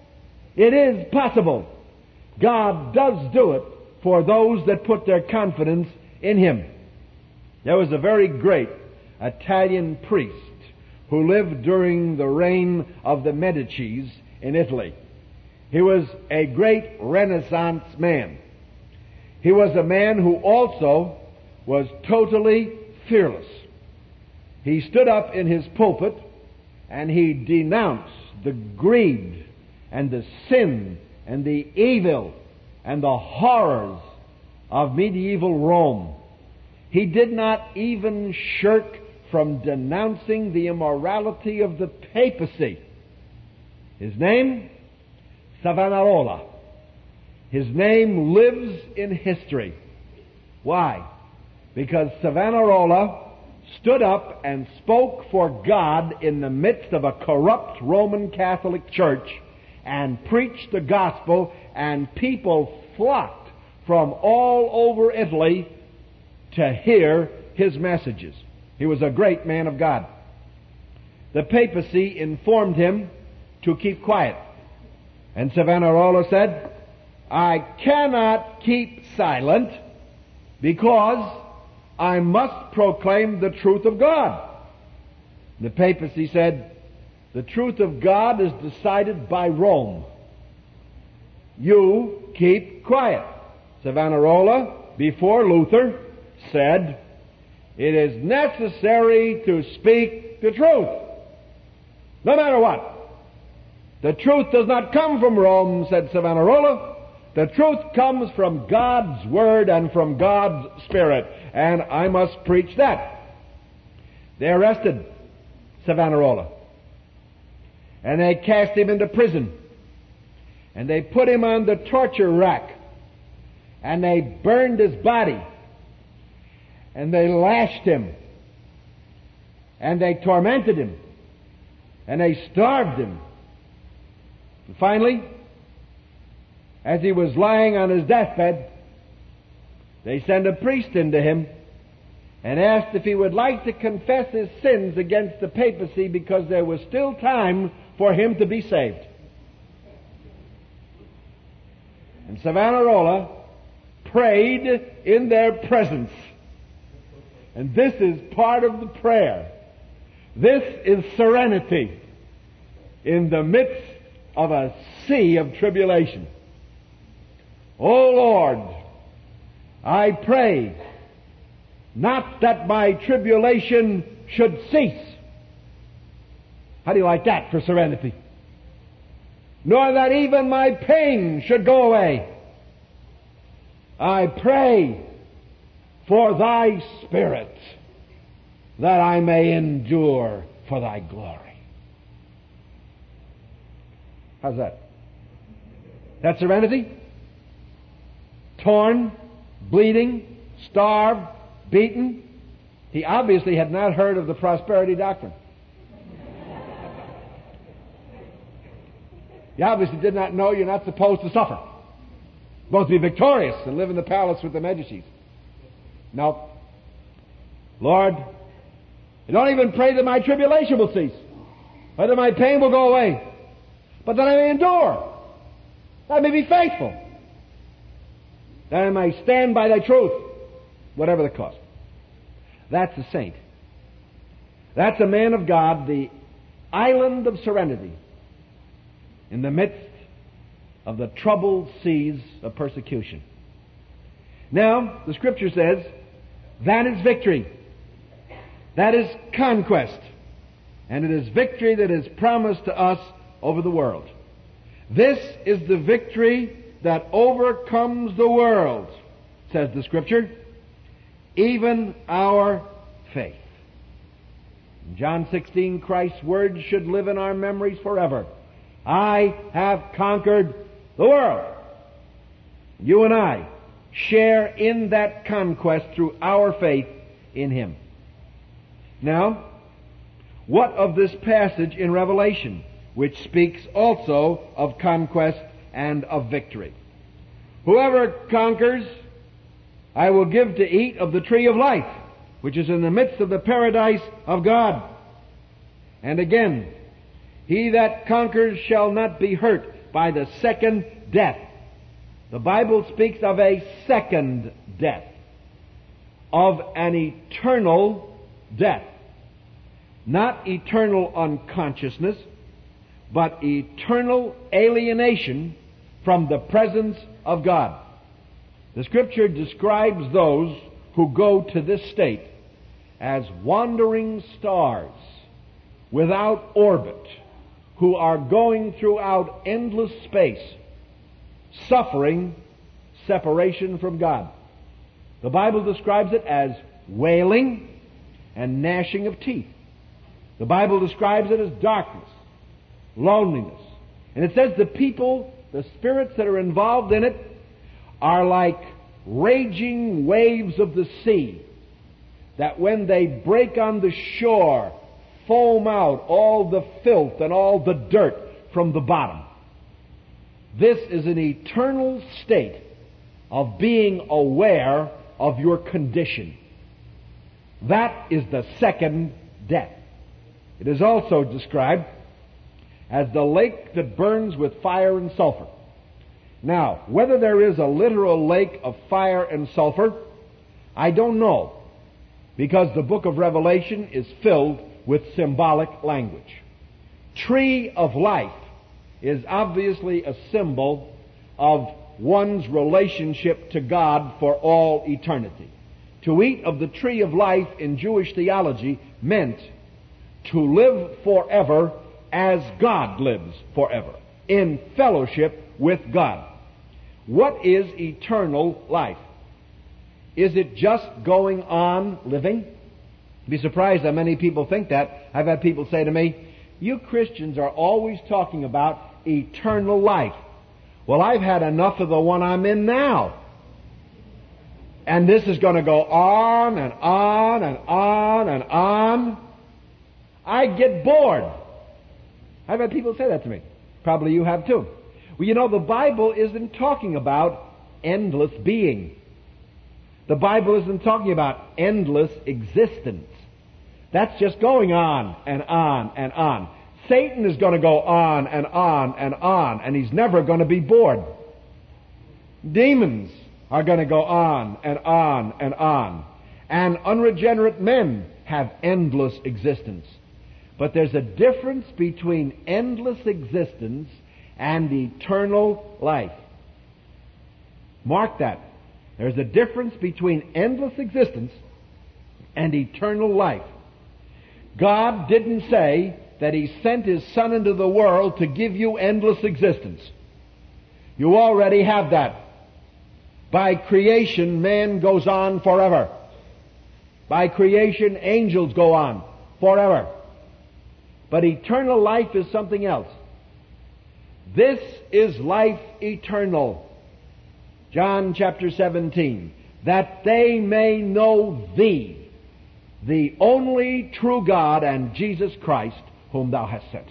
it is possible. God does do it for those that put their confidence in Him. There was a very great Italian priest who lived during the reign of the Medicis in Italy. He was a great Renaissance man. He was a man who also was totally fearless. He stood up in his pulpit and he denounced the greed and the sin and the evil and the horrors of medieval Rome. He did not even shirk from denouncing the immorality of the papacy. His name? Savonarola. His name lives in history. Why? Because Savonarola stood up and spoke for God in the midst of a corrupt Roman Catholic Church and preached the gospel, and people flocked from all over Italy to hear his messages. He was a great man of God. The papacy informed him to keep quiet. And Savonarola said, "I cannot keep silent because I must proclaim the truth of God." The papacy said, "The truth of God is decided by Rome. You keep quiet." Savonarola, before Luther, said, "It is necessary to speak the truth, no matter what." "The truth does not come from Rome," said Savonarola. "The truth comes from God's Word and from God's Spirit, and I must preach that." They arrested Savonarola, and they cast him into prison, and they put him on the torture rack, and they burned his body, and they lashed him, and they tormented him, and they starved him. And finally, as he was lying on his deathbed, they sent a priest into him and asked if he would like to confess his sins against the papacy, because there was still time for him to be saved. And Savonarola prayed in their presence. And this is part of the prayer. This is serenity in the midst of a sea of tribulation. "O Lord, I pray not that my tribulation should cease, How do you like that for serenity? Nor that even my pain should go away. I pray for thy Spirit, that I may endure for thy glory. How's that? That serenity? Torn, bleeding, starved, beaten. He obviously had not heard of the prosperity doctrine. You obviously did not know you're not supposed to suffer. You're supposed to be victorious and live in the palace with the Medjices. No. Lord, I don't even pray that my tribulation will cease, or that my pain will go away, but that I may endure, that I may be faithful, that I may stand by thy truth, whatever the cost. That's a saint. That's a man of God, the island of serenity in the midst of the troubled seas of persecution. Now, the Scripture says, that is victory. That is conquest. And it is victory that is promised to us over the world. This is the victory that overcomes the world, says the Scripture, even our faith. In John 16, Christ's words should live in our memories forever. I have conquered the world. You and I share in that conquest through our faith in Him. Now, what of this passage in Revelation, which speaks also of conquest and of victory? Whoever conquers, I will give to eat of the tree of life, which is in the midst of the paradise of God. And again, he that conquers shall not be hurt by the second death. The Bible speaks of a second death, of an eternal death. Not eternal unconsciousness, but eternal alienation from the presence of God. The Scripture describes those who go to this state as wandering stars without orbit, who are going throughout endless space, suffering separation from God. The Bible describes it as wailing and gnashing of teeth. The Bible describes it as darkness, loneliness. And it says the people, the spirits that are involved in it, are like raging waves of the sea, that when they break on the shore, foam out all the filth and all the dirt from the bottom. This is an eternal state of being aware of your condition. That is the second death. It is also described as the lake that burns with fire and sulfur. Now, whether there is a literal lake of fire and sulfur, I don't know, because the book of Revelation is filled with symbolic language. Tree of life is obviously a symbol of one's relationship to God for all eternity. To eat of the tree of life in Jewish theology meant to live forever as God lives forever, in fellowship with God. What is eternal life? Is it just going on living? You'd be surprised how many people think that. I've had people say to me, you Christians are always talking about eternal life. Well, I've had enough of the one I'm in now. And this is going to go on and on and on and on. I get bored. I've had people say that to me. Probably you have too. Well, you know, the Bible isn't talking about endless being. The Bible isn't talking about endless existence. That's just going on and on and on. Satan is going to go on and on and on, and he's never going to be bored. Demons are going to go on and on and on. And unregenerate men have endless existence. But there's a difference between endless existence and eternal life. Mark that. There's a difference between endless existence and eternal life. God didn't say that He sent His Son into the world to give you endless existence. You already have that. By creation, man goes on forever. By creation, angels go on forever. But eternal life is something else. This is life eternal. John chapter 17. That they may know Thee, the only true God, and Jesus Christ, whom Thou hast sent.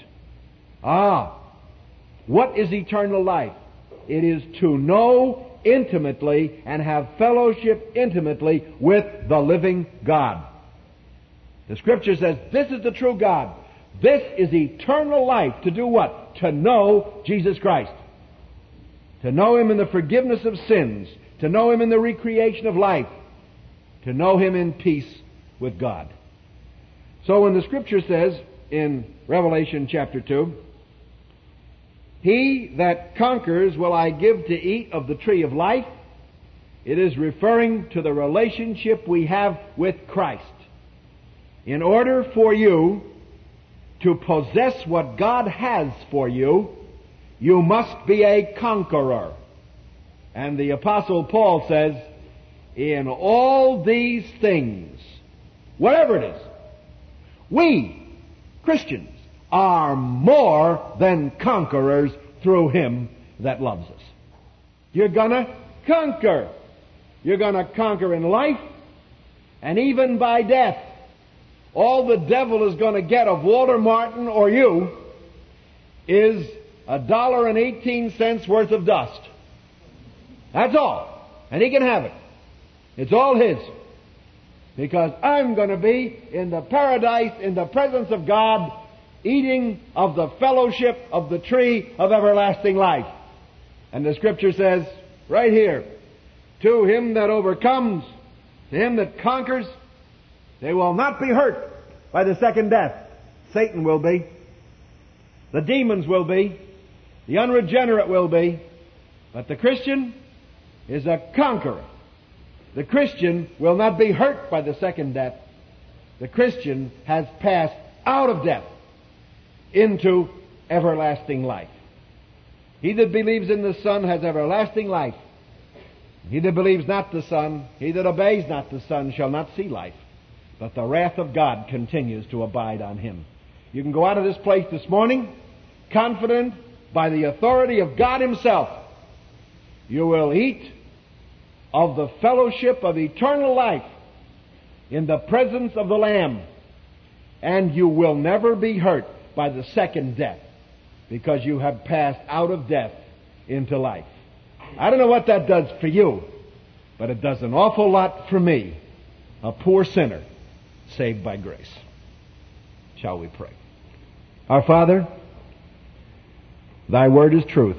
What is eternal life? It is to know intimately and have fellowship intimately with the living God. The Scripture says this is the true God. This is eternal life. To do what? To know Jesus Christ. To know Him in the forgiveness of sins. To know Him in the recreation of life. To know Him in peace with God. So when the Scripture says in Revelation chapter 2, He that conquers will I give to eat of the tree of life, it is referring to the relationship we have with Christ. In order for you to possess what God has for you, you must be a conqueror. And the Apostle Paul says, in all these things, whatever it is, we, Christians, are more than conquerors through Him that loves us. You're gonna conquer. You're gonna conquer in life and even by death. All the devil is going to get of Walter Martin or you is $1.18 worth of dust. That's all. And he can have it. It's all his. Because I'm going to be in the paradise, in the presence of God, eating of the fellowship of the tree of everlasting life. And the Scripture says, right here, to him that overcomes, to him that conquers, they will not be hurt by the second death. Satan will be. The demons will be. The unregenerate will be. But the Christian is a conqueror. The Christian will not be hurt by the second death. The Christian has passed out of death into everlasting life. He that believes in the Son has everlasting life. He that believes not the Son, he that obeys not the Son shall not see life, but the wrath of God continues to abide on him. You can go out of this place this morning confident by the authority of God Himself. You will eat of the fellowship of eternal life in the presence of the Lamb, and you will never be hurt by the second death because you have passed out of death into life. I don't know what that does for you, but it does an awful lot for me, a poor sinner saved by grace. Shall we pray? Our Father, Thy Word is truth.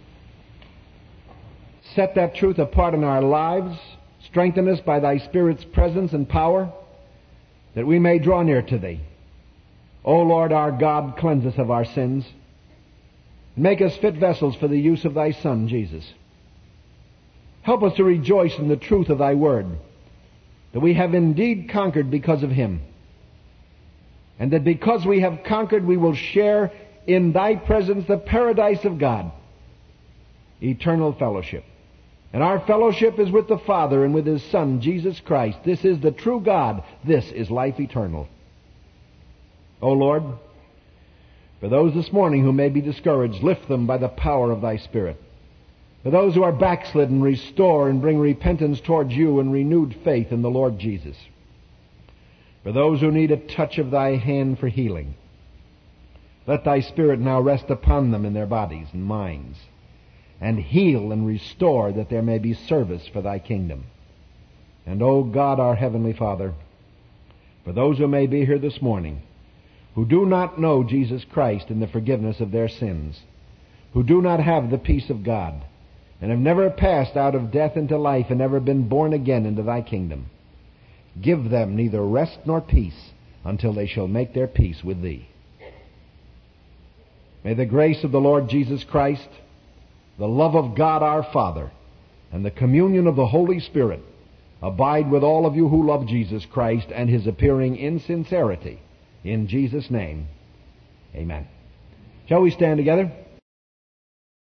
Set that truth apart in our lives. Strengthen us by Thy Spirit's presence and power, that we may draw near to Thee. O Lord our God, cleanse us of our sins. Make us fit vessels for the use of Thy Son, Jesus. Help us to rejoice in the truth of Thy Word, that we have indeed conquered because of Him, and that because we have conquered we will share in Thy presence the paradise of God, eternal fellowship. And our fellowship is with the Father and with His Son, Jesus Christ. This is the true God. This is life eternal. O Lord, for those this morning who may be discouraged, lift them by the power of Thy Spirit. For those who are backslidden, restore and bring repentance towards You and renewed faith in the Lord Jesus. For those who need a touch of Thy hand for healing, let Thy Spirit now rest upon them in their bodies and minds, and heal and restore, that there may be service for Thy kingdom. And, O God, our Heavenly Father, for those who may be here this morning, who do not know Jesus Christ in the forgiveness of their sins, who do not have the peace of God, and have never passed out of death into life and never been born again into Thy kingdom, give them neither rest nor peace until they shall make their peace with Thee. May the grace of the Lord Jesus Christ, the love of God our Father, and the communion of the Holy Spirit abide with all of you who love Jesus Christ and His appearing in sincerity. In Jesus' name, Amen. Shall we stand together?